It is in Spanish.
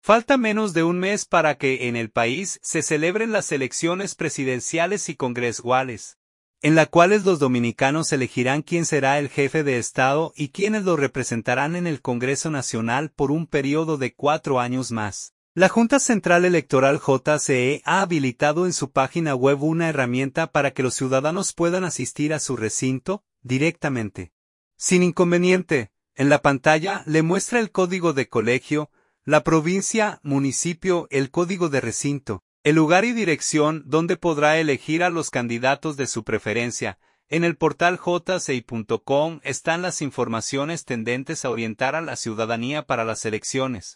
Falta menos de un mes para que en el país se celebren las elecciones presidenciales y congresuales, en las cuales los dominicanos elegirán quién será el jefe de Estado y quiénes lo representarán en el Congreso Nacional por un periodo de 4 años más. La Junta Central Electoral JCE ha habilitado en su página web una herramienta para que los ciudadanos puedan asistir a su recinto directamente. Sin inconveniente, en la pantalla le muestra el código de colegio, la provincia, municipio, el código de recinto, el lugar y dirección donde podrá elegir a los candidatos de su preferencia. En el portal jci.com están las informaciones tendentes a orientar a la ciudadanía para las elecciones.